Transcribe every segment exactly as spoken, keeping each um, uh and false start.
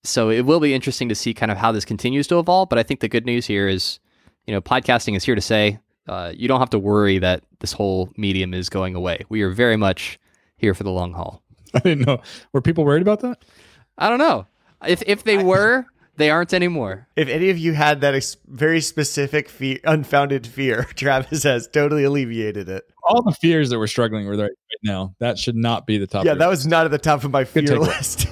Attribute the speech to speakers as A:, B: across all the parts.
A: so it will be interesting to see kind of how this continues to evolve. But I think the good news here is, you know, podcasting is here to stay. Uh, you don't have to worry that this whole medium is going away. We are very much here for the long haul.
B: I didn't know. Were people worried about that?
A: I don't know. If if they were, they aren't anymore.
C: If any of you had that ex- very specific, fear, unfounded fear, Travis has totally alleviated it.
B: All the fears that we're struggling with right now, that should not be the top.
C: Yeah, that was not at the top of my fear list.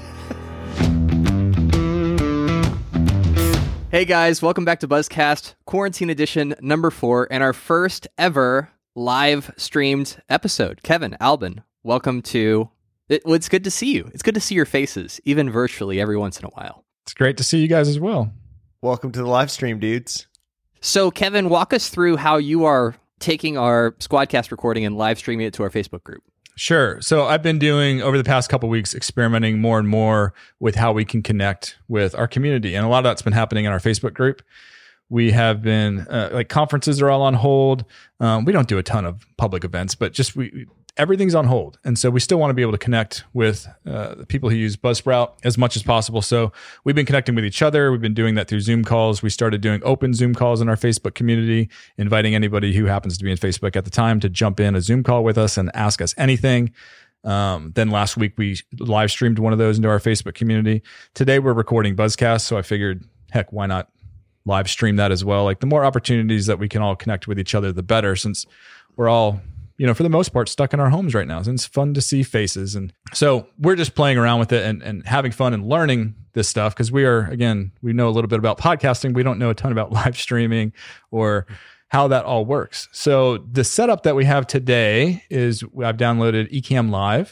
A: Hey guys, welcome back to Buzzcast, Quarantine Edition number four, and our first ever live streamed episode. Kevin, Albin, welcome to... It, well, it's good to see you. It's good to see your faces, even virtually, every once in a while.
B: It's great to see you guys as well.
C: Welcome to the live stream, dudes.
A: So, Kevin, walk us through how you are taking our Squadcast recording and live streaming it to our Facebook group.
B: Sure. So I've been doing, over the past couple of weeks, experimenting more and more with how we can connect with our community. And a lot of that's been happening in our Facebook group. We have been, uh, like conferences are all on hold. Um, we don't do a ton of public events, but just we everything's on hold. And so we still want to be able to connect with uh, the people who use Buzzsprout as much as possible. So we've been connecting with each other. We've been doing that through Zoom calls. We started doing open Zoom calls in our Facebook community, inviting anybody who happens to be in Facebook at the time to jump in a Zoom call with us and ask us anything. Um, then last week, we live streamed one of those into our Facebook community. Today, we're recording Buzzcast. So I figured, heck, why not live stream that as well? Like the more opportunities that we can all connect with each other, the better, since we're all, you know, for the most part, stuck in our homes right now. And it's fun to see faces. And so we're just playing around with it and, and having fun and learning this stuff because we are, again, we know a little bit about podcasting. We don't know a ton about live streaming or how that all works. So the setup that we have today is I've downloaded Ecamm Live.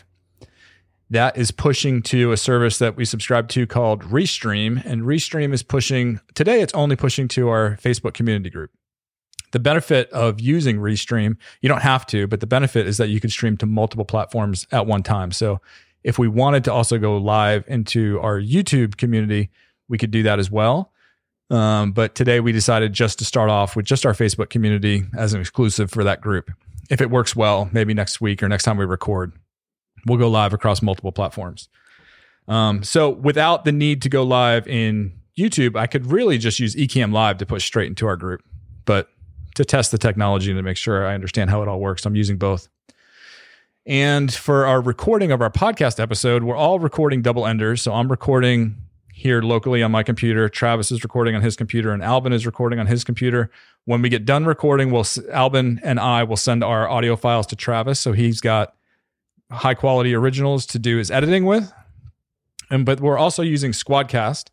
B: That is pushing to a service that we subscribe to called Restream. And Restream is pushing, today it's only pushing to our Facebook community group. The benefit of using Restream, you don't have to, but the benefit is that you can stream to multiple platforms at one time. So if we wanted to also go live into our YouTube community, we could do that as well. Um, but today we decided just to start off with just our Facebook community as an exclusive for that group. If it works well, maybe next week or next time we record, we'll go live across multiple platforms. Um, so without the need to go live in YouTube, I could really just use Ecamm Live to push straight into our group. But to test the technology and to make sure I understand how it all works, I'm using both. And for our recording of our podcast episode, we're all recording double enders. So I'm recording here locally on my computer. Travis is recording on his computer, and Albin is recording on his computer. When we get done recording, we'll Albin and I will send our audio files to Travis, so he's got high quality originals to do his editing with. And but we're also using Squadcast.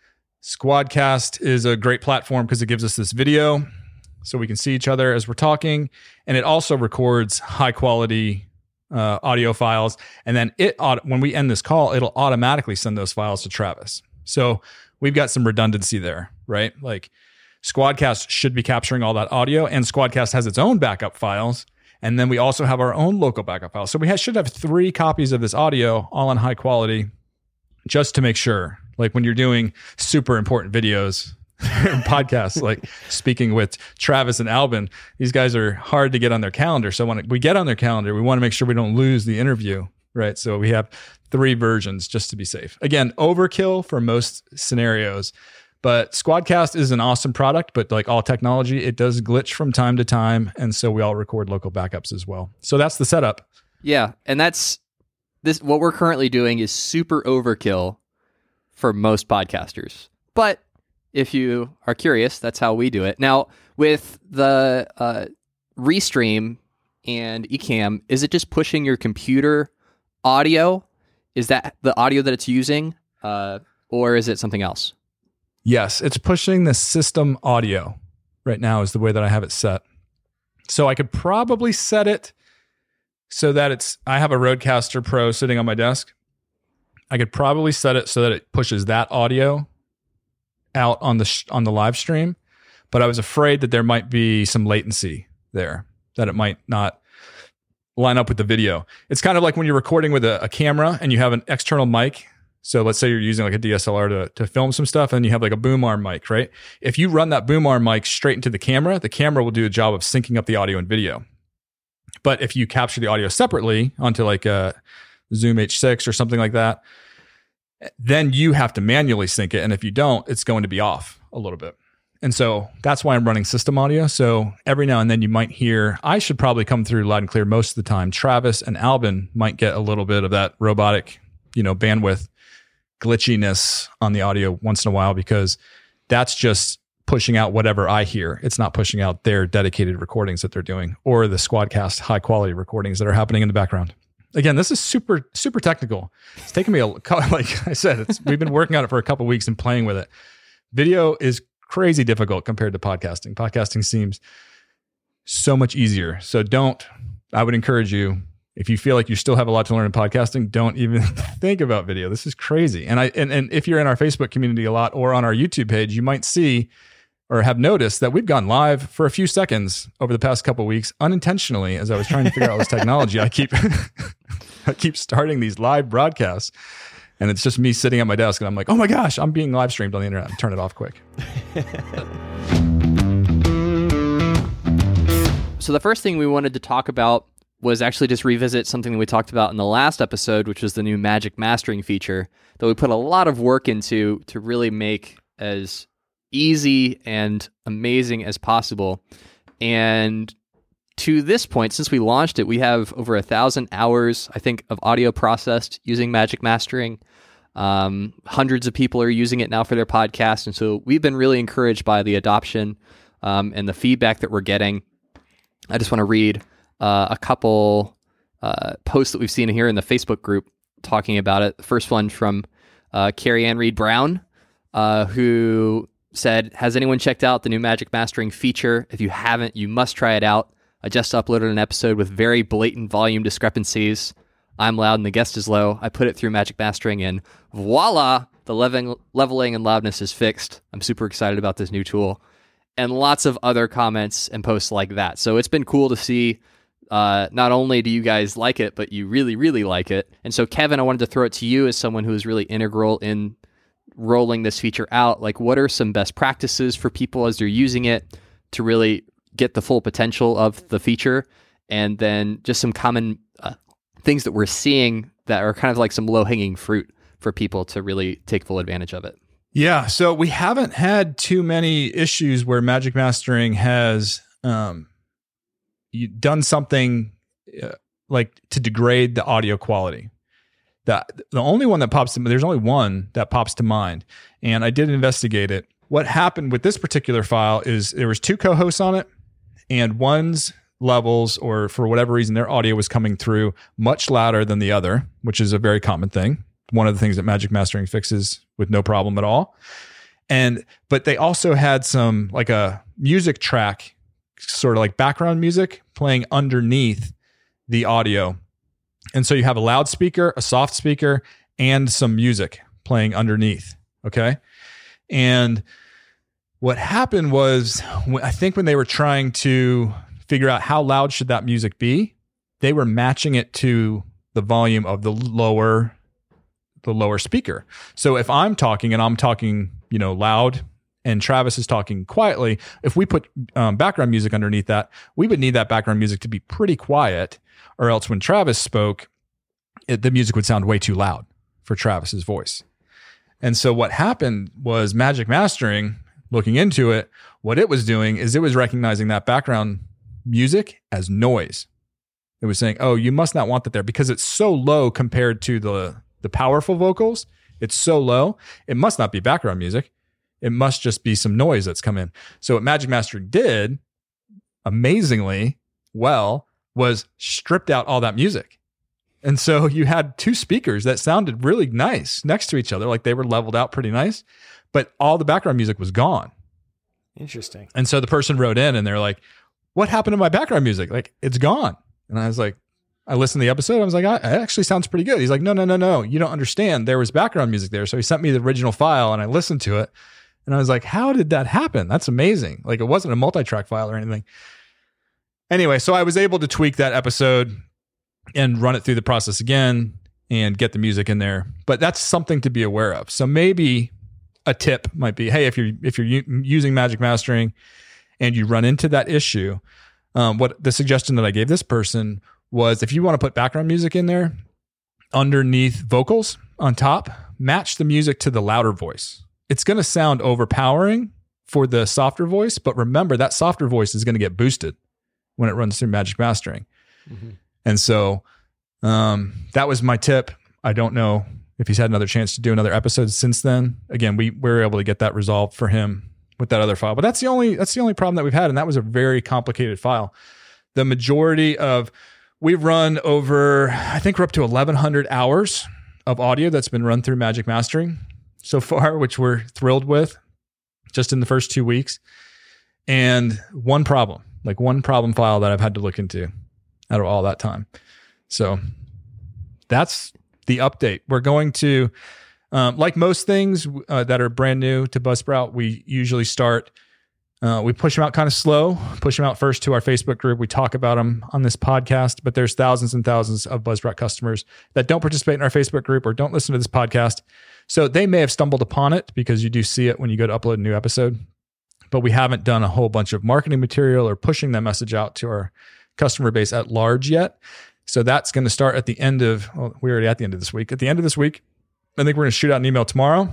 B: Squadcast is a great platform because it gives us this video, so we can see each other as we're talking, and it also records high quality uh, audio files. And then it when we end this call, it'll automatically send those files to Travis. So we've got some redundancy there, right? Like Squadcast should be capturing all that audio, and Squadcast has its own backup files. And then we also have our own local backup files. So we have, should have three copies of this audio, all in high quality, just to make sure. Like when you're doing super important videos, podcasts, like speaking with Travis and Albin, these guys are hard to get on their calendar. So when we get on their calendar, we want to make sure we don't lose the interview, right? So we have three versions just to be safe. Again, overkill for most scenarios, but Squadcast is an awesome product, but like all technology, it does glitch from time to time. And so we all record local backups as well. So that's the setup.
A: Yeah. And that's this, what we're currently doing is super overkill for most podcasters. But if you are curious, that's how we do it. Now, with the uh, Restream and Ecamm, is it just pushing your computer audio? Is that the audio that it's using? Uh, or is it something else?
B: Yes, it's pushing the system audio right now is the way that I have it set. So I could probably set it so that it's, I have a Rodecaster Pro sitting on my desk. I could probably set it so that it pushes that audio out on the sh- on the live stream, but I was afraid that there might be some latency there, that it might not line up with the video. It's kind of like when you're recording with a, a camera and you have an external mic. So let's say you're using like a D S L R to, to film some stuff, and you have like a boom arm mic, right? If you run that boom arm mic straight into the camera, the camera will do a job of syncing up the audio and video. But if you capture the audio separately onto like a Zoom H six or something like that, then you have to manually sync it. And if you don't, it's going to be off a little bit. And so that's why I'm running system audio. So every now and then you might hear, I should probably come through loud and clear most of the time. Travis and Albin might get a little bit of that robotic, you know, bandwidth glitchiness on the audio once in a while, because that's just pushing out whatever I hear. It's not pushing out their dedicated recordings that they're doing or the Squadcast high quality recordings that are happening in the background. Again, this is super, super technical. It's taken me a, like I said, it's, we've been working on it for a couple of weeks and playing with it. Video is crazy difficult compared to podcasting. Podcasting seems so much easier. So don't, I would encourage you, if you feel like you still have a lot to learn in podcasting, don't even think about video. This is crazy. And I, and, and if you're in our Facebook community a lot or on our YouTube page, you might see or have noticed that we've gone live for a few seconds over the past couple of weeks unintentionally. As I was trying to figure out this technology, I keep, I keep starting these live broadcasts. And it's just me sitting at my desk and I'm like, oh my gosh, I'm being live streamed on the internet. Turn it off quick.
A: So the first thing we wanted to talk about was actually just revisit something that we talked about in the last episode, which was the new Magic Mastering feature that we put a lot of work into to really make as easy and amazing as possible. And to this point, since we launched it, we have over a thousand hours, I think, of audio processed using Magic Mastering. Um, hundreds of people are using it now for their podcast. And so we've been really encouraged by the adoption um, and the feedback that we're getting. I just want to read uh, a couple uh, posts that we've seen here in the Facebook group talking about it. The first one from uh, Carrie Ann Reed Brown, uh, who said, has anyone checked out the new Magic Mastering feature? If you haven't, you must try it out. I just uploaded an episode with very blatant volume discrepancies. I'm loud and the guest is low. I put it through Magic Mastering and voila, the leveling, leveling and loudness is fixed. I'm super excited about this new tool. And lots of other comments and posts like that. So it's been cool to see, uh, not only do you guys like it, but you really, really like it. And so Kevin, I wanted to throw it to you as someone who is really integral in rolling this feature out. Like, what are some best practices for people as they're using it to really get the full potential of the feature, and then just some common uh, things that we're seeing that are kind of like some low-hanging fruit for people to really take full advantage of it.
B: Yeah, so we haven't had too many issues where Magic Mastering has um, done something uh, like to degrade the audio quality. The, the only one that pops to there's only one that pops to mind, and I did investigate it. What happened with this particular file is there was two co-hosts on it, and one's levels, or for whatever reason, their audio was coming through much louder than the other, which is a very common thing. One of the things that Magic Mastering fixes with no problem at all. And, but they also had some, like a music track, sort of like background music playing underneath the audio. And so you have a loudspeaker, a soft speaker, and some music playing underneath. Okay. And what happened was, I think when they were trying to figure out how loud should that music be, they were matching it to the volume of the lower, the lower speaker. So if I'm talking and I'm talking, you know, loud, and Travis is talking quietly, if we put um, background music underneath that, we would need that background music to be pretty quiet, or else when Travis spoke, it, the music would sound way too loud for Travis's voice. And so what happened was Magic Mastering, looking into it, what it was doing is it was recognizing that background music as noise. It was saying, oh, you must not want that there because it's so low compared to the, the powerful vocals. It's so low. It must not be background music. It must just be some noise that's come in. So what Magic Mastering did amazingly well was stripped out all that music. And so you had two speakers that sounded really nice next to each other, like they were leveled out pretty nice, but all the background music was gone.
C: Interesting.
B: And so the person wrote in and they're like, what happened to my background music? Like, it's gone. And I was like, I listened to the episode. I was like, oh, it actually sounds pretty good. He's like, no, no, no, no. You don't understand. There was background music there. So he sent me the original file and I listened to it. And I was like, how did that happen? That's amazing. Like, it wasn't a multi-track file or anything. Anyway, so I was able to tweak that episode and run it through the process again and get the music in there. But that's something to be aware of. So maybe a tip might be, hey, if you're if you're u- using Magic Mastering and you run into that issue, um, what the suggestion that I gave this person was, if you want to put background music in there underneath vocals on top, match the music to the louder voice. It's going to sound overpowering for the softer voice, but remember that softer voice is going to get boosted when it runs through Magic Mastering. Mm-hmm. And so um, that was my tip. I don't know if he's had another chance to do another episode since then. Again, we, we were able to get that resolved for him with that other file, but that's the only, that's the only problem that we've had. And that was a very complicated file. The majority of, we've run over, I think we're up to eleven hundred hours of audio that's been run through Magic Mastering so far, which we're thrilled with just in the first two weeks. And one problem, like one problem file that I've had to look into out of all that time. So that's the update. We're going to, um, like most things uh, that are brand new to Buzzsprout, we usually start, uh, we push them out kind of slow, push them out first to our Facebook group. We talk about them on this podcast, but there's thousands and thousands of Buzzsprout customers that don't participate in our Facebook group or don't listen to this podcast. So they may have stumbled upon it because you do see it when you go to upload a new episode, but we haven't done a whole bunch of marketing material or pushing that message out to our customer base at large yet. So that's going to start at the end of, well, we're already at the end of this week. At the end of this week, I think we're going to shoot out an email tomorrow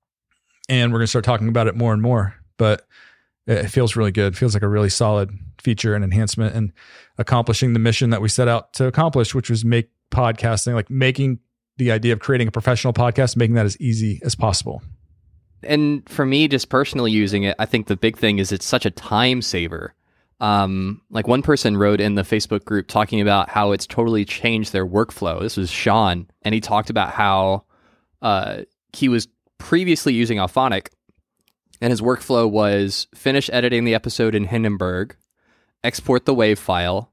B: and we're going to start talking about it more and more. But it feels really good. It feels like a really solid feature and enhancement and accomplishing the mission that we set out to accomplish, which was make podcasting, like making the idea of creating a professional podcast, making that as easy as possible.
A: And for me, just personally using it, I think the big thing is it's such a time saver. Um, like one person wrote in the Facebook group talking about how it's totally changed their workflow. This was Sean, and he talked about how uh, he was previously using Alphonic, and his workflow was finish editing the episode in Hindenburg, export the WAV file,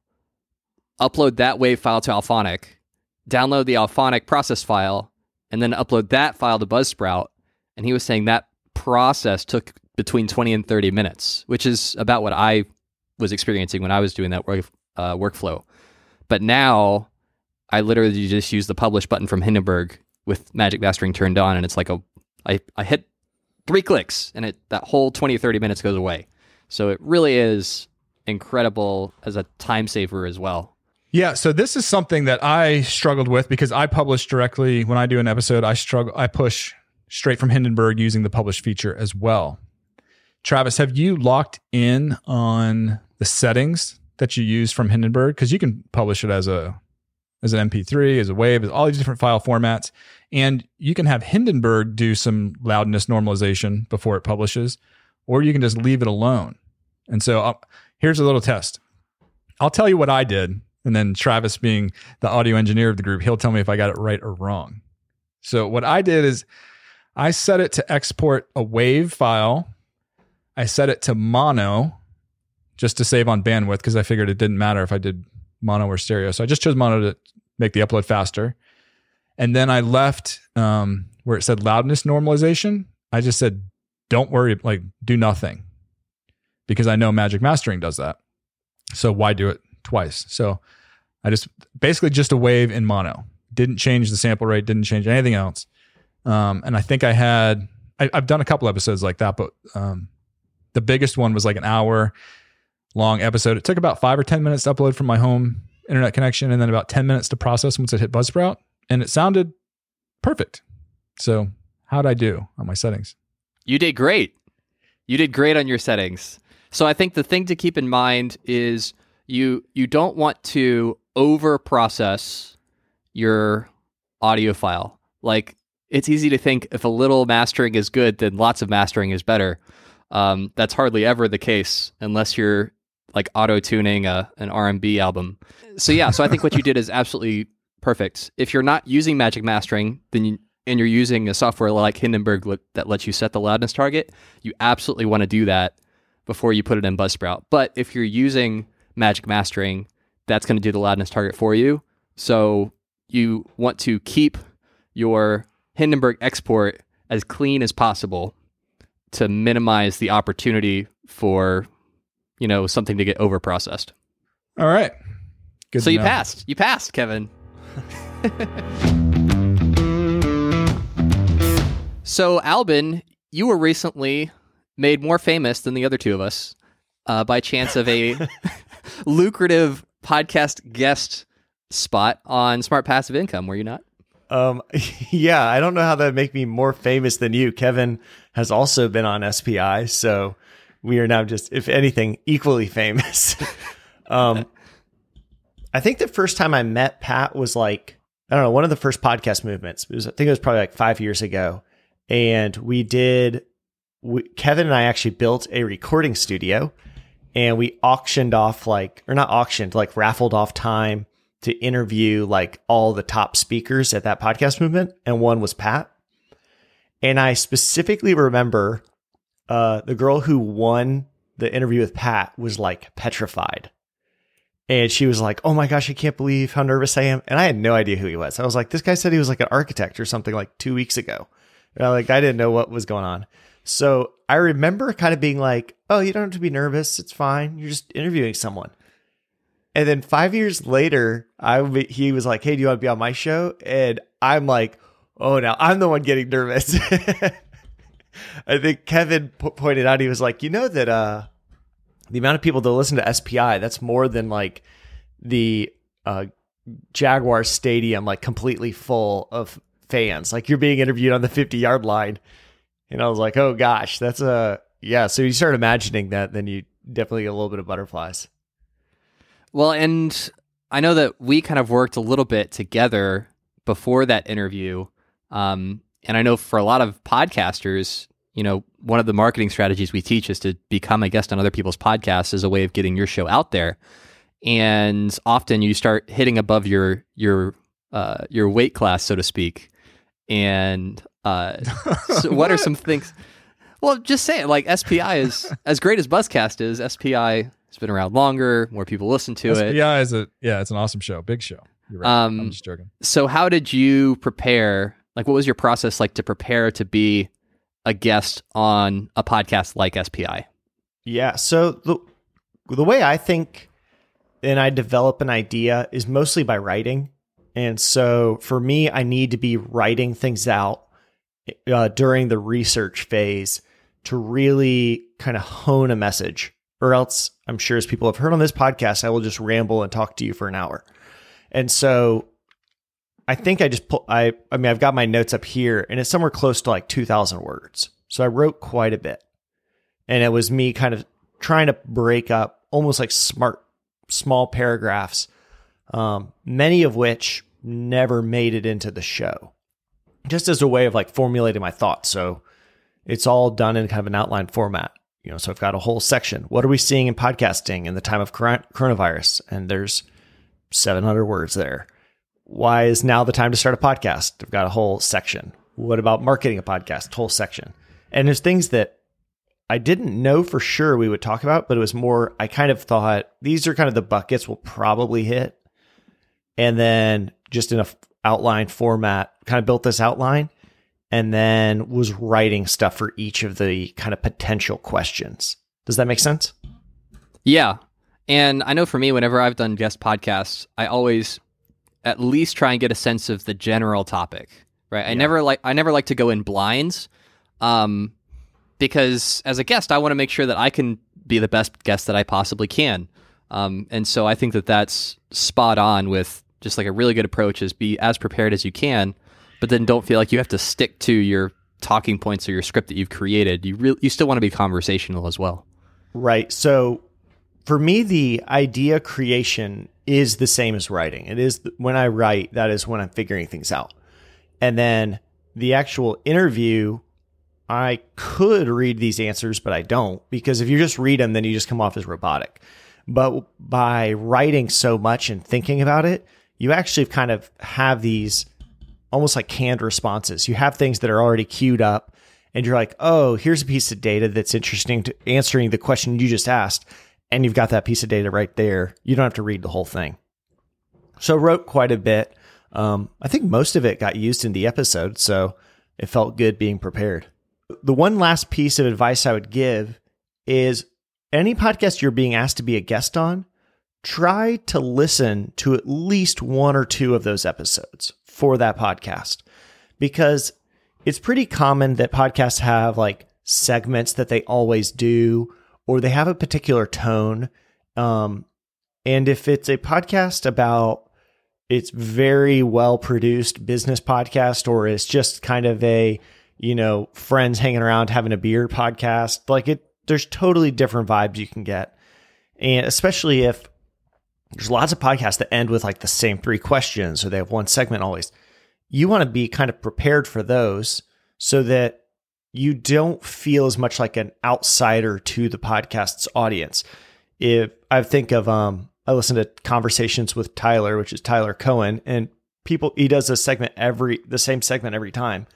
A: upload that WAV file to Alphonic, download the Alphonic process file, and then upload that file to Buzzsprout. And he was saying that process took between twenty and thirty minutes, which is about what I was experiencing when I was doing that work, uh, workflow. But now I literally just use the publish button from Hindenburg with Magic Mastering turned on, and it's like a I, I hit three clicks and it that whole twenty, thirty minutes goes away. So it really is incredible as a time saver as well.
B: Yeah, so this is something that I struggled with because I publish directly when I do an episode. I struggle I push straight from Hindenburg using the publish feature as well. Travis, have you locked in on the settings that you use from Hindenburg? Because you can publish it as a as an M P three, as a WAV, as all these different file formats. And you can have Hindenburg do some loudness normalization before it publishes, or you can just leave it alone. And so I'll, here's a little test. I'll tell you what I did, and then Travis, being the audio engineer of the group, he'll tell me if I got it right or wrong. So what I did is I set it to export a WAV file. I set it to mono just to save on bandwidth because I figured it didn't matter if I did mono or stereo. So I just chose mono to make the upload faster. And then I left um, where it said loudness normalization. I just said, don't worry, like do nothing, because I know Magic Mastering does that. So why do it twice? So I just basically just a WAV in mono. Didn't change the sample rate, didn't change anything else. Um, and I think I had, I, I've done a couple episodes like that, but um, the biggest one was like an hour long episode. It took about five or ten minutes to upload from my home internet connection, and then about ten minutes to process once it hit Buzzsprout, and it sounded perfect. So how'd I do on my settings?
A: You did great. You did great on your settings. So I think the thing to keep in mind is you you don't want to over process your audio file. Like, it's easy to think if a little mastering is good, then lots of mastering is better. Um, that's hardly ever the case unless you're like auto-tuning a, an R and B album. So yeah, so I think what you did is absolutely perfect. If you're not using Magic Mastering, then you, and you're using a software like Hindenburg le- that lets you set the loudness target, you absolutely want to do that before you put it in Buzzsprout. But if you're using Magic Mastering, that's going to do the loudness target for you. So you want to keep your Hindenburg export as clean as possible to minimize the opportunity for, you know, something to get over processed.
B: All right. Good
A: so you
B: know.
A: passed. You passed, Kevin. So, Albin, you were recently made more famous than the other two of us uh, by chance of a lucrative podcast guest spot on Smart Passive Income, were you not?
C: Um, yeah, I don't know how that would make me more famous than you. Kevin has also been on S P I, so we are now just, if anything, equally famous. um, I think the first time I met Pat was like, I don't know, one of the first podcast movements. It was, I think it was probably like five years ago. And we did, we, Kevin and I actually built a recording studio, and we auctioned off like, or not auctioned, like raffled off time to interview like all the top speakers at that podcast movement. And one was Pat. And I specifically remember uh, the girl who won the interview with Pat was like petrified. And she was like, oh my gosh, I can't believe how nervous I am. And I had no idea who he was. I was like, this guy said he was like an architect or something like two weeks ago. And I, like, I didn't know what was going on. So I remember kind of being like, oh, you don't have to be nervous. It's fine. You're just interviewing someone. And then five years later, I he was like, hey, do you want to be on my show? And I'm like, oh, now I'm the one getting nervous. I think Kevin p- pointed out, he was like, you know that uh, the amount of people that listen to S P I, that's more than like the uh, Jaguar Stadium, like completely full of fans. Like you're being interviewed on the fifty yard line. And I was like, oh gosh, that's a, yeah. So you start imagining that, then you definitely get a little bit of butterflies.
A: Well, and I know that we kind of worked a little bit together before that interview. Um, and I know for a lot of podcasters, you know, one of the marketing strategies we teach is to become a guest on other people's podcasts as a way of getting your show out there. And often you start hitting above your your uh, your weight class, so to speak. And uh, so what are some things? Well, just say it. Like S P I is as great as Buzzcast is. S P I has been around longer. More people listen to
B: S P I
A: it.
B: S P I is a yeah, it's an awesome show, big show. You're right.
A: Um,
B: I'm just joking.
A: So, how did you prepare? Like, what was your process like to prepare to be a guest on a podcast like S P I?
C: Yeah. So the the way I think and I develop an idea is mostly by writing. And so for me, I need to be writing things out uh, during the research phase to really kind of hone a message. Or else, I'm sure as people have heard on this podcast, I will just ramble and talk to you for an hour. And so I think I just pull, I, I mean, I've got my notes up here and it's somewhere close to like two thousand words. So I wrote quite a bit. And it was me kind of trying to break up almost like smart, small paragraphs, um, many of which never made it into the show, just as a way of like formulating my thoughts. So it's all done in kind of an outline format. You know, so I've got a whole section. What are we seeing in podcasting in the time of coronavirus? And there's seven hundred words there. Why is now the time to start a podcast? I've got a whole section. What about marketing a podcast? Whole section. And there's things that I didn't know for sure we would talk about, but it was more, I kind of thought these are kind of the buckets we'll probably hit. And then just in a outline format, kind of built this outline and then was writing stuff for each of the kind of potential questions. Does that make sense?
A: Yeah. And I know for me, whenever I've done guest podcasts, I always at least try and get a sense of the general topic, right? I
C: Yeah.
A: never like, I never like to go in blinds. Um, because as a guest, I want to make sure that I can be the best guest that I possibly can. Um, and so I think that that's spot on with just like a really good approach is be as prepared as you can, but then don't feel like you have to stick to your talking points or your script that you've created. You really, you still want to be conversational as well.
C: Right. So for me, the idea creation is the same as writing. It is when I write, that is when I'm figuring things out. And then the actual interview, I could read these answers, but I don't, because if you just read them, then you just come off as robotic. But by writing so much and thinking about it, you actually kind of have these almost like canned responses. You have things that are already queued up and you're like, oh, here's a piece of data that's interesting to answering the question you just asked. And you've got that piece of data right there. You don't have to read the whole thing. So I wrote quite a bit. Um, I think most of it got used in the episode, so it felt good being prepared. The one last piece of advice I would give is any podcast you're being asked to be a guest on, try to listen to at least one or two of those episodes for that podcast, because it's pretty common that podcasts have like segments that they always do, or they have a particular tone. Um, and if it's a podcast about it's very well produced business podcast, or it's just kind of a, you know, friends hanging around having a beer podcast. Like it, there's totally different vibes you can get. And especially if there's lots of podcasts that end with like the same three questions, or they have one segment always. You want to be kind of prepared for those so that you don't feel as much like an outsider to the podcast's audience. If I think of, um, I listen to Conversations with Tyler, which is Tyler Cohen, and people, he does a segment every, the same segment every time.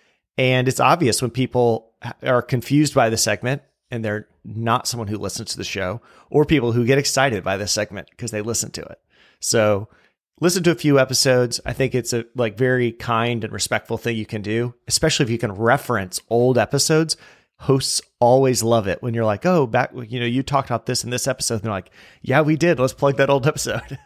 C: And it's obvious when people are confused by the segment and they're not someone who listens to the show, or people who get excited by the segment because they listen to it. So listen to a few episodes. I think it's a like very kind and respectful thing you can do, especially if you can reference old episodes. Hosts always love it when you're like, oh, back, you know, you talked about this in this episode. And they're like, yeah, we did. Let's plug that old episode.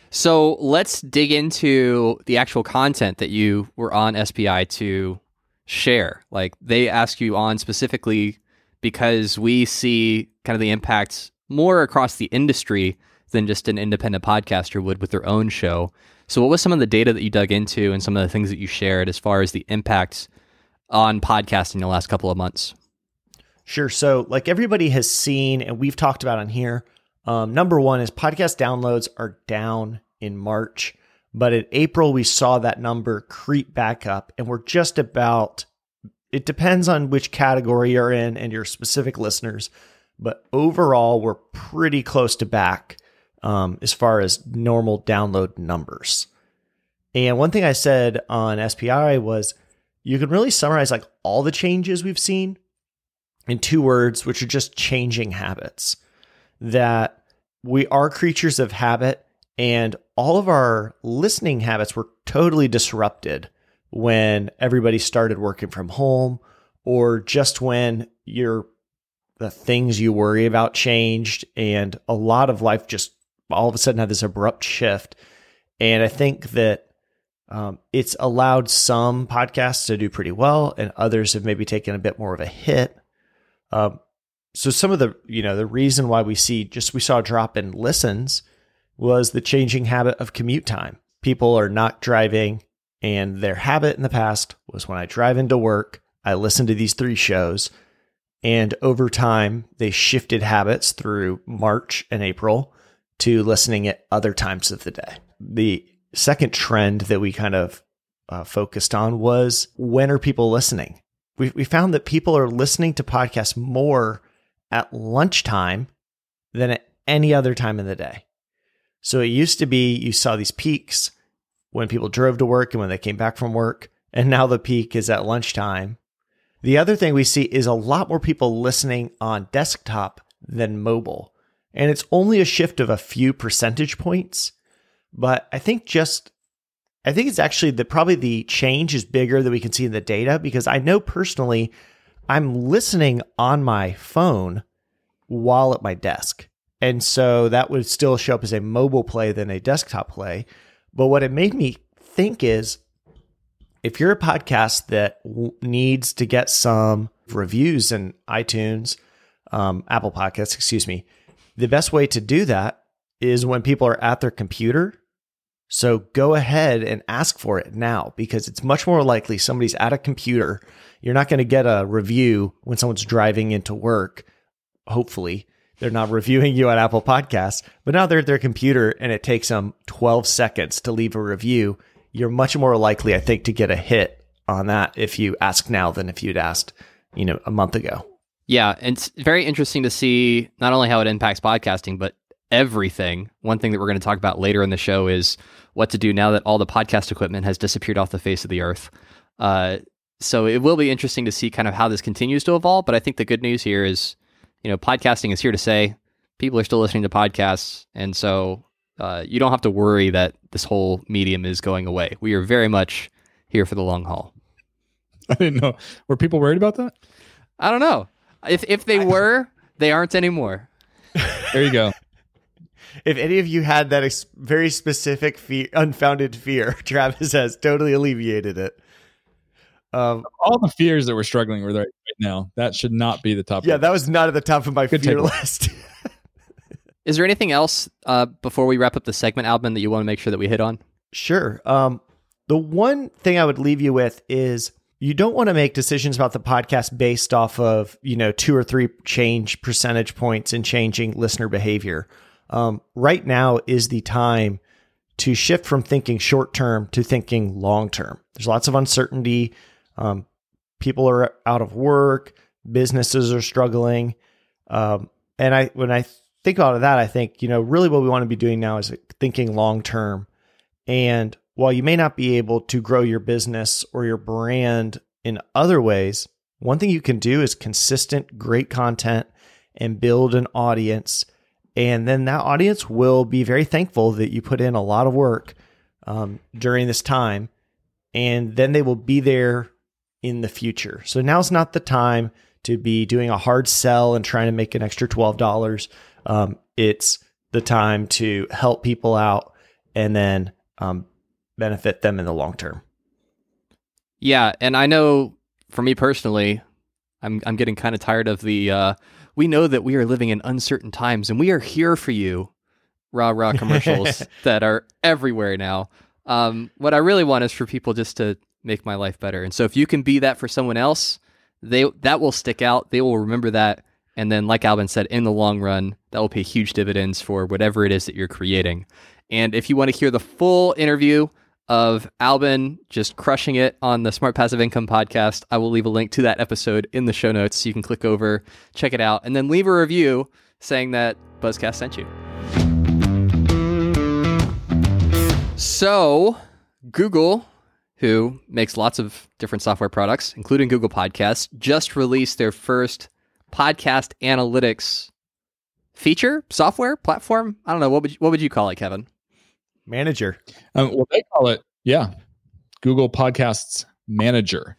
A: So let's dig into the actual content that you were on S P I to share. Like they ask you on specifically because we see kind of the impacts more across the industry than just an independent podcaster would with their own show. So what was some of the data that you dug into and some of the things that you shared as far as the impacts on podcasting in the last couple of months?
C: Sure. So like everybody has seen, and we've talked about on here, um, number one is podcast downloads are down in March, but in April, we saw that number creep back up, and we're just about, it depends on which category you're in and your specific listeners, but overall, we're pretty close to back um, as far as normal download numbers. And one thing I said on S P I was you can really summarize like all the changes we've seen in two words, which are just changing habits. That we are creatures of habit, and all of our listening habits were totally disrupted when everybody started working from home, or just when your the things you worry about changed, and a lot of life just all of a sudden had this abrupt shift. And I think that um, it's allowed some podcasts to do pretty well, and others have maybe taken a bit more of a hit. Um, so some of the, you know, the reason why we see just, we saw a drop in listens was the changing habit of commute time. People are not driving, and their habit in the past was when I drive into work, I listen to these three shows, and over time they shifted habits through March and April to listening at other times of the day. The second trend that we kind of uh, focused on was, when are people listening? We we found that people are listening to podcasts more at lunchtime than at any other time in the day. So it used to be you saw these peaks when people drove to work and when they came back from work, and now the peak is at lunchtime. The other thing we see is a lot more people listening on desktop than mobile. And it's only a shift of a few percentage points, but I think just I think it's actually the probably the change is bigger than we can see in the data, because I know personally I'm listening on my phone while at my desk. And so that would still show up as a mobile play than a desktop play. But what it made me think is, if you're a podcast that w- needs to get some reviews in iTunes, um, Apple Podcasts, excuse me, the best way to do that is when people are at their computer. So go ahead and ask for it now, because it's much more likely somebody's at a computer. You're not going to get a review when someone's driving into work. Hopefully, they're not reviewing you on Apple Podcasts, but now they're at their computer and it takes them twelve seconds to leave a review. You're much more likely, I think, to get a hit on that if you ask now than if you'd asked, you know, a month ago.
A: Yeah, and it's very interesting to see not only how it impacts podcasting, but everything. One thing that we're going to talk about later in the show is what to do now that all the podcast equipment has disappeared off the face of the earth. Uh, so it will be interesting to see kind of how this continues to evolve. But I think the good news here is, you know, podcasting is here to stay. People are still listening to podcasts. And so uh, you don't have to worry that this whole medium is going away. We are very much here for the long haul.
B: I didn't know. Were people worried about that?
A: I don't know. If if they were, they aren't anymore.
B: There you go.
C: If any of you had that ex- very specific, fe- unfounded fear, Travis has totally alleviated it. Um,
B: All the fears that we're struggling with right now, that should not be the top.
C: Yeah, that was not at the top of my
B: Good
C: fear
B: takeaway.
C: list.
A: Is there anything else uh, before we wrap up the segment, Albin, that you want to make sure that we hit on?
C: Sure. Um, the one thing I would leave you with is you don't want to make decisions about the podcast based off of, you know, two or three change percentage points in changing listener behavior. Um, right now is the time to shift from thinking short term to thinking long term. There's lots of uncertainty. Um, people are out of work. Businesses are struggling. Um, and I, when I think out of that, I think, you know, really what we want to be doing now is thinking long term. And while you may not be able to grow your business or your brand in other ways, one thing you can do is consistent, great content and build an audience. And then that audience will be very thankful that you put in a lot of work um, during this time. And then they will be there in the future. So now's not the time to be doing a hard sell and trying to make an extra twelve dollars. Um, it's the time to help people out and then um, benefit them in the long term.
A: Yeah, and I know for me personally, I'm I'm getting kind of tired of the, uh, we know that we are living in uncertain times and we are here for you, rah, rah commercials that are everywhere now. Um, what I really want is for people just to make my life better. And so if you can be that for someone else, they that will stick out. They will remember that. And then like Albin said, in the long run, that will pay huge dividends for whatever it is that you're creating. And if you want to hear the full interview of Albin just crushing it on the Smart Passive Income podcast, I will leave a link to that episode in the show notes. So you can click over, check it out, and then leave a review saying that Buzzcast sent you. So Google, who makes lots of different software products, including Google Podcasts, just released their first podcast analytics feature, software, platform. I don't know. What would you, what would you call it, Kevin?
C: Manager.
B: Um, well, they call it, yeah, Google Podcasts Manager.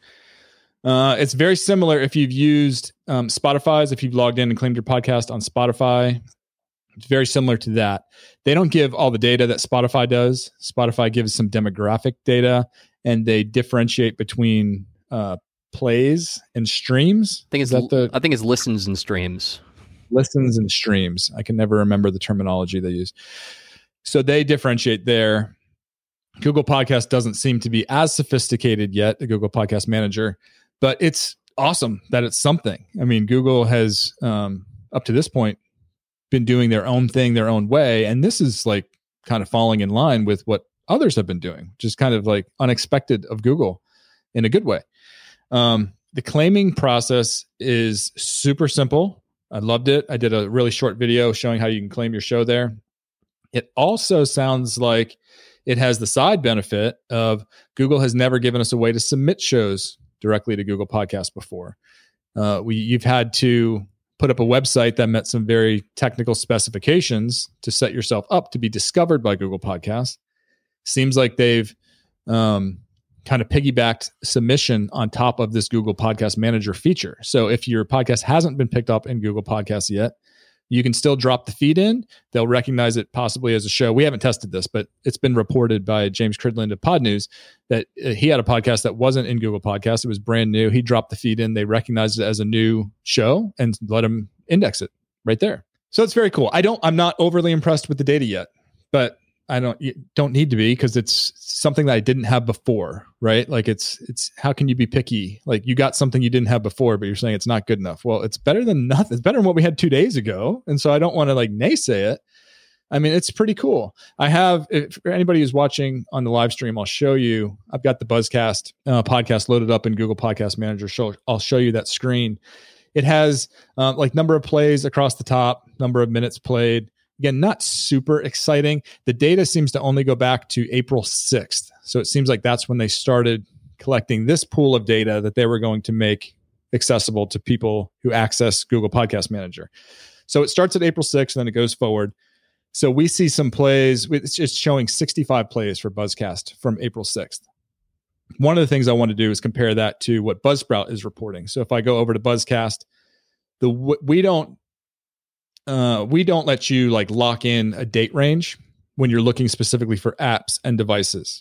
B: Uh, it's very similar if you've used um, Spotify's, if you've logged in and claimed your podcast on Spotify. It's very similar to that. They don't give all the data that Spotify does. Spotify gives some demographic data, and they differentiate between uh, plays and streams.
A: I think it's
B: Is that the
A: I think it's listens and streams.
B: Listens and streams. I can never remember the terminology they use. So they differentiate there. Google Podcast doesn't seem to be as sophisticated yet, the Google Podcast Manager, but it's awesome that it's something. I mean, Google has, um, up to this point, been doing their own thing, their own way. And this is like kind of falling in line with what others have been doing, which is kind of like unexpected of Google in a good way. Um, the claiming process is super simple. I loved it. I did a really short video showing how you can claim your show there. It also sounds like it has the side benefit of Google has never given us a way to submit shows directly to Google Podcasts before. Uh, we you've had to put up a website that met some very technical specifications to set yourself up to be discovered by Google Podcasts. Seems like they've um, kind of piggybacked submission on top of this Google Podcast Manager feature. So if your podcast hasn't been picked up in Google Podcasts yet, you can still drop the feed in. They'll recognize it possibly as a show. We haven't tested this, but it's been reported by James Cridland of Pod News that uh, he had a podcast that wasn't in Google Podcasts. It was brand new. He dropped the feed in. They recognized it as a new show and let him index it right there. So it's very cool. I don't, I'm not overly impressed with the data yet, but I don't, you don't need to be because it's something that I didn't have before, right? Like it's, it's, how can you be picky? Like you got something you didn't have before, but you're saying it's not good enough. Well, it's better than nothing. It's better than what we had two days ago. And so I don't want to like naysay it. I mean, it's pretty cool. I have, if, for anybody who's watching on the live stream, I'll show you, I've got the Buzzcast uh, podcast loaded up in Google Podcast Manager. So I'll show you that screen. It has um, like number of plays across the top, number of minutes played. Again, not super exciting. The data seems to only go back to April sixth. So it seems like that's when they started collecting this pool of data that they were going to make accessible to people who access Google Podcast Manager. So it starts at April sixth and then it goes forward. So we see some plays. It's just showing sixty-five plays for Buzzcast from April sixth. One of the things I want to do is compare that to what Buzzsprout is reporting. So if I go over to Buzzcast, the we don't Uh, we don't let you like lock in a date range when you're looking specifically for apps and devices.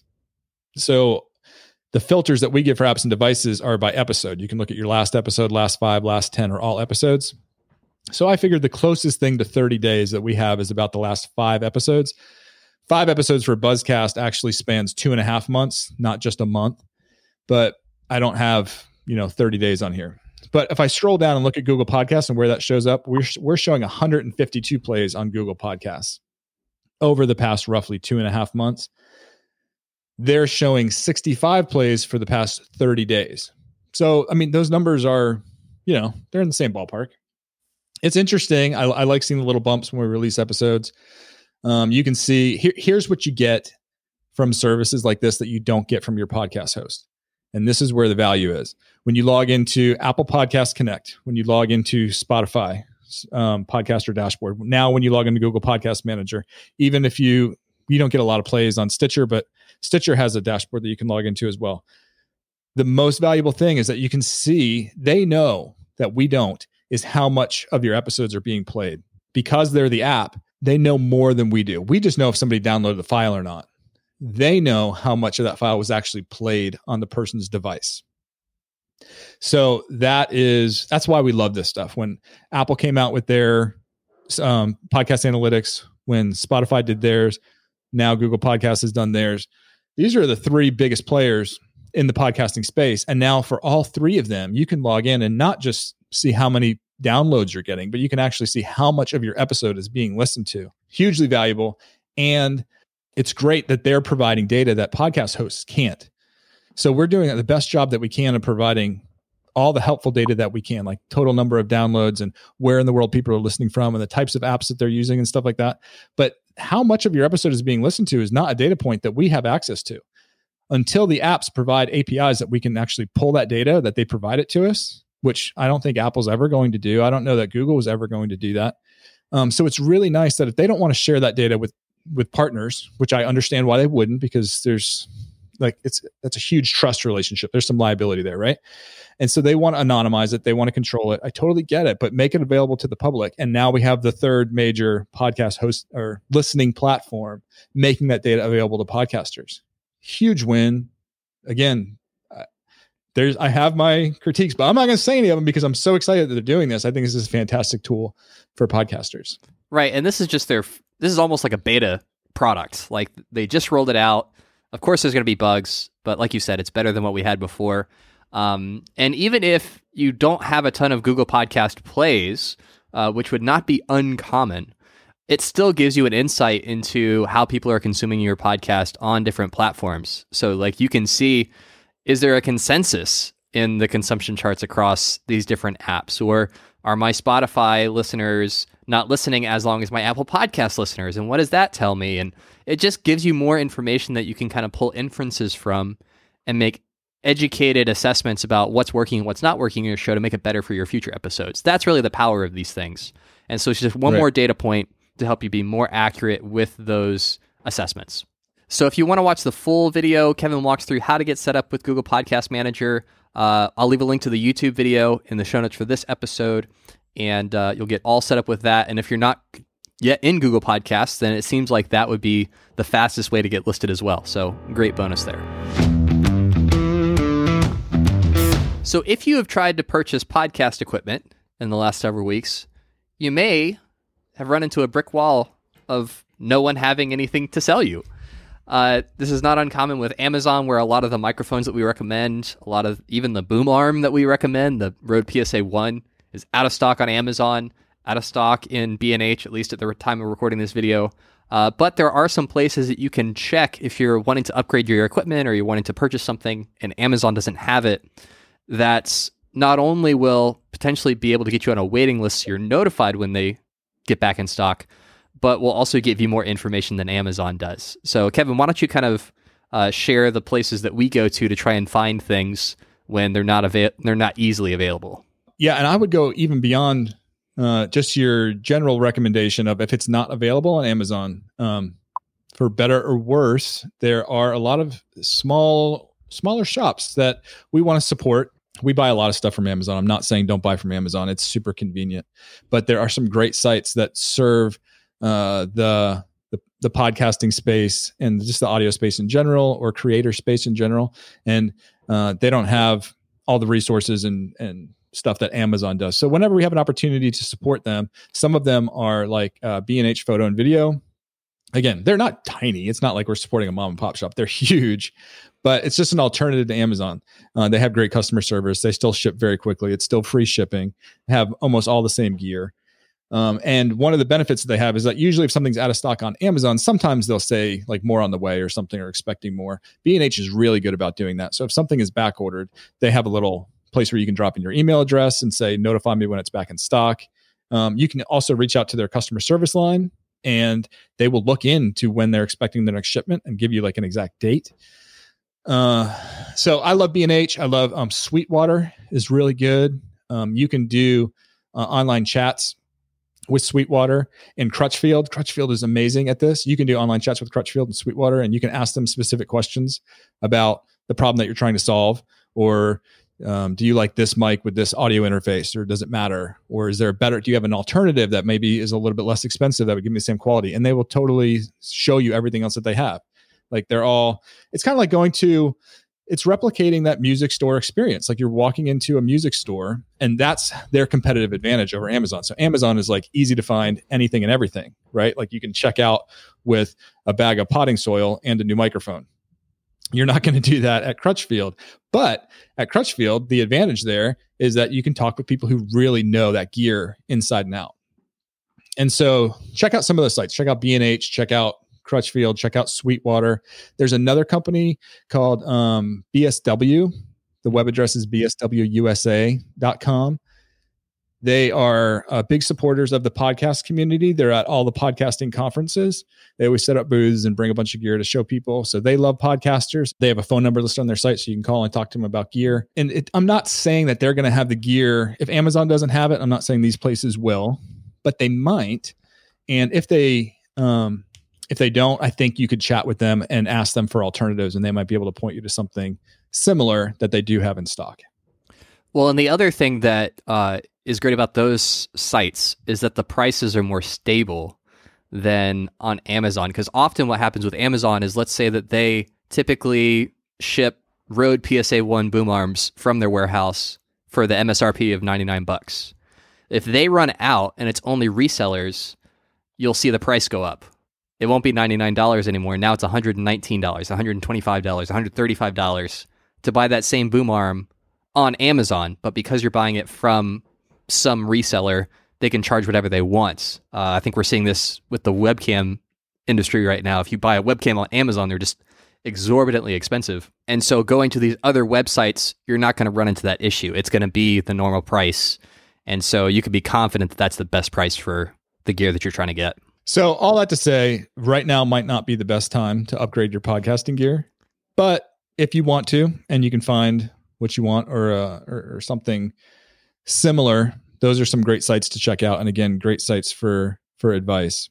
B: So the filters that we give for apps and devices are by episode. You can look at your last episode, last five, last ten, or all episodes. So I figured the closest thing to thirty days that we have is about the last five episodes. Five episodes for Buzzcast actually spans two and a half months, not just a month. But I don't have, you know, thirty days on here. But if I scroll down and look at Google Podcasts and where that shows up, we're we're showing one hundred fifty-two plays on Google Podcasts over the past roughly two and a half months. They're showing sixty-five plays for the past thirty days. So, I mean, those numbers are, you know, they're in the same ballpark. It's interesting. I, I like seeing the little bumps when we release episodes. Um, you can see here, here's what you get from services like this that you don't get from your podcast host. And this is where the value is. When you log into Apple Podcast Connect, when you log into Spotify um, Podcaster Dashboard, now when you log into Google Podcast Manager, even if you, you don't get a lot of plays on Stitcher, but Stitcher has a dashboard that you can log into as well. The most valuable thing is that you can see, they know that we don't, is how much of your episodes are being played. Because they're the app, they know more than we do. We just know if somebody downloaded the file or not. They know how much of that file was actually played on the person's device. So that is, that's why we love this stuff. When Apple came out with their um, podcast analytics, when Spotify did theirs, now Google Podcasts has done theirs. These are the three biggest players in the podcasting space. And now for all three of them, you can log in and not just see how many downloads you're getting, but you can actually see how much of your episode is being listened to. Hugely valuable. And it's great that they're providing data that podcast hosts can't. So we're doing the best job that we can of providing all the helpful data that we can, like total number of downloads and where in the world people are listening from and the types of apps that they're using and stuff like that. But how much of your episode is being listened to is not a data point that we have access to. Until the apps provide A P Is that we can actually pull that data, that they provide it to us, which I don't think Apple's ever going to do. I don't know that Google is ever going to do that. Um, so it's really nice that if they don't want to share that data with with partners, which I understand why they wouldn't, because there's like, it's, that's a huge trust relationship. There's some liability there, right? And so they want to anonymize it. They want to control it. I totally get it, but make it available to the public. And now we have the third major podcast host or listening platform, making that data available to podcasters. Huge win. Again, uh, there's, I have my critiques, but I'm not going to say any of them because I'm so excited that they're doing this. I think this is a fantastic tool for podcasters.
A: Right. And this is just their, this is almost like a beta product. Like they just rolled it out. Of course, there's going to be bugs, but like you said, it's better than what we had before. Um, and even if you don't have a ton of Google Podcast plays, uh, which would not be uncommon, it still gives you an insight into how people are consuming your podcast on different platforms. So like you can see, is there a consensus in the consumption charts across these different apps? Or are my Spotify listeners not listening as long as my Apple Podcast listeners? And what does that tell me? And it just gives you more information that you can kind of pull inferences from and make educated assessments about what's working and what's not working in your show to make it better for your future episodes. That's really the power of these things. And so it's just one right. more data point to help you be more accurate with those assessments. So if you want to watch the full video, Kevin walks through how to get set up with Google Podcast Manager. Uh, I'll leave a link to the YouTube video in the show notes for this episode, and uh, you'll get all set up with that. And if you're not yet in Google Podcasts, then it seems like that would be the fastest way to get listed as well. So great bonus there. So if you have tried to purchase podcast equipment in the last several weeks, you may have run into a brick wall of no one having anything to sell you. Uh, this is not uncommon with Amazon, where a lot of the microphones that we recommend, a lot of even the boom arm that we recommend, the Rode P S A one, is out of stock on Amazon, out of stock in B and H, at least at the time of recording this video. Uh, but there are some places that you can check if you're wanting to upgrade your equipment or you're wanting to purchase something and Amazon doesn't have it. That's not only will potentially be able to get you on a waiting list so you're notified when they get back in stock, but will also give you more information than Amazon does. So Kevin, why don't you kind of uh, share the places that we go to to try and find things when they're not ava- they're not easily available?
B: Yeah, and I would go even beyond uh, just your general recommendation of if it's not available on Amazon. Um, for better or worse, there are a lot of small, smaller shops that we want to support. We buy a lot of stuff from Amazon. I'm not saying don't buy from Amazon. It's super convenient. But there are some great sites that serve uh, the, the the podcasting space and just the audio space in general, or creator space in general. And uh, they don't have all the resources and and stuff that Amazon does. So whenever we have an opportunity to support them, some of them are like uh, B and H Photo and Video. Again, they're not tiny. It's not like we're supporting a mom and pop shop. They're huge, but it's just an alternative to Amazon. Uh, they have great customer service. They still ship very quickly. It's still free shipping. They have almost all the same gear. Um, and one of the benefits that they have is that usually if something's out of stock on Amazon, sometimes they'll say like more on the way or something, or expecting more. B and H is really good about doing that. So if something is back ordered, they have a little place where you can drop in your email address and say, notify me when it's back in stock. Um, you can also reach out to their customer service line, and they will look into when they're expecting their next shipment and give you like an exact date. Uh, so I love B and H. I love um, Sweetwater is really good. Um, you can do uh, online chats with Sweetwater and Crutchfield. Crutchfield is amazing at this. You can do online chats with Crutchfield and Sweetwater, and you can ask them specific questions about the problem that you're trying to solve. Or um, do you like this mic with this audio interface, or does it matter? Or is there a better, do you have an alternative that maybe is a little bit less expensive that would give me the same quality? And they will totally show you everything else that they have. Like they're all, it's kind of like going to, it's replicating that music store experience. Like you're walking into a music store, and that's their competitive advantage over Amazon. So Amazon is like easy to find anything and everything, right? Like you can check out with a bag of potting soil and a new microphone. You're not going to do that at Crutchfield. But at Crutchfield, the advantage there is that you can talk with people who really know that gear inside and out. And so check out some of those sites. Check out B and H, check out Crutchfield, check out Sweetwater. There's another company called um, B S W. The web address is b s w u s a dot com. They are uh, big supporters of the podcast community. They're at all the podcasting conferences. They always set up booths and bring a bunch of gear to show people. So they love podcasters. They have a phone number listed on their site, so you can call and talk to them about gear. And it, I'm not saying that they're going to have the gear. If Amazon doesn't have it, I'm not saying these places will, but they might. And if they... Um, If they don't, I think you could chat with them and ask them for alternatives, and they might be able to point you to something similar that they do have in stock.
A: Well, and the other thing that uh, is great about those sites is that the prices are more stable than on Amazon. Because often what happens with Amazon is, let's say that they typically ship Rode P S A one boom arms from their warehouse for the M S R P of ninety-nine bucks. If they run out and it's only resellers, you'll see the price go up. It won't be ninety-nine dollars anymore. Now it's one hundred nineteen dollars, one hundred twenty-five dollars, one hundred thirty-five dollars to buy that same boom arm on Amazon. But because you're buying it from some reseller, they can charge whatever they want. Uh, I think we're seeing this with the webcam industry right now. If you buy a webcam on Amazon, they're just exorbitantly expensive. And so going to these other websites, you're not going to run into that issue. It's going to be the normal price. And so you can be confident that that's the best price for the gear that you're trying to get.
B: So all that to say, right now might not be the best time to upgrade your podcasting gear, but if you want to, and you can find what you want, or uh, or, or something similar, those are some great sites to check out. And again, great sites for for advice.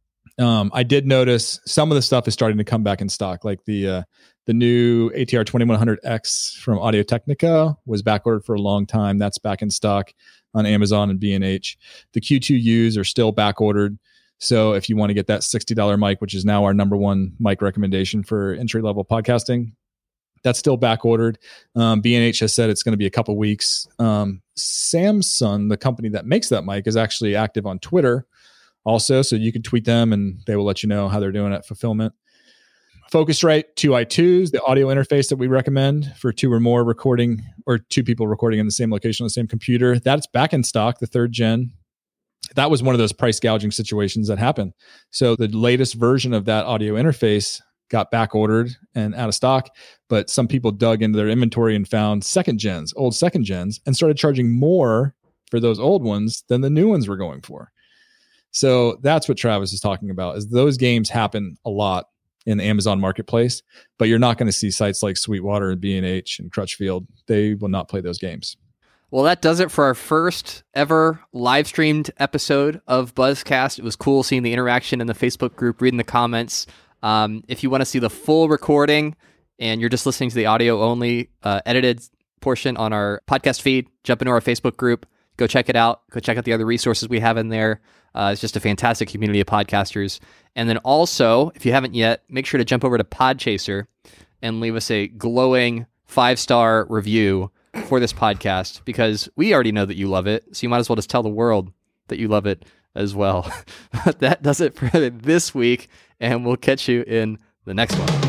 B: Um, I did notice some of the stuff is starting to come back in stock, like the uh, the new A T R twenty-one hundred X from Audio Technica was backordered for a long time. That's back in stock on Amazon and B and H. The Q two U's are still backordered. So if you want to get that sixty dollars mic, which is now our number one mic recommendation for entry-level podcasting, that's still back ordered. Um, B and H has said it's going to be a couple weeks. Um, Samsung, the company that makes that mic, is actually active on Twitter also. So you can tweet them and they will let you know how they're doing at fulfillment. Focusrite two i twos, the audio interface that we recommend for two or more recording, or two people recording in the same location on the same computer, that's back in stock, the third gen. That was one of those price gouging situations that happened. So the latest version of that audio interface got back ordered and out of stock, but some people dug into their inventory and found second gens, old second gens, and started charging more for those old ones than the new ones were going for. So that's what Travis is talking about, is those games happen a lot in the Amazon marketplace, but you're not going to see sites like Sweetwater and B and H and Crutchfield. They will not play those games.
A: Well, that does it for our first ever live streamed episode of Buzzcast. It was cool seeing the interaction in the Facebook group, reading the comments. Um, if you want to see the full recording and you're just listening to the audio only uh, edited portion on our podcast feed, jump into our Facebook group, go check it out. Go check out the other resources we have in there. Uh, it's just a fantastic community of podcasters. And then also, if you haven't yet, make sure to jump over to Podchaser and leave us a glowing five-star review for this podcast, because we already know that you love it, so you might as well just tell the world that you love it as well. But that does it for this week, and we'll catch you in the next one.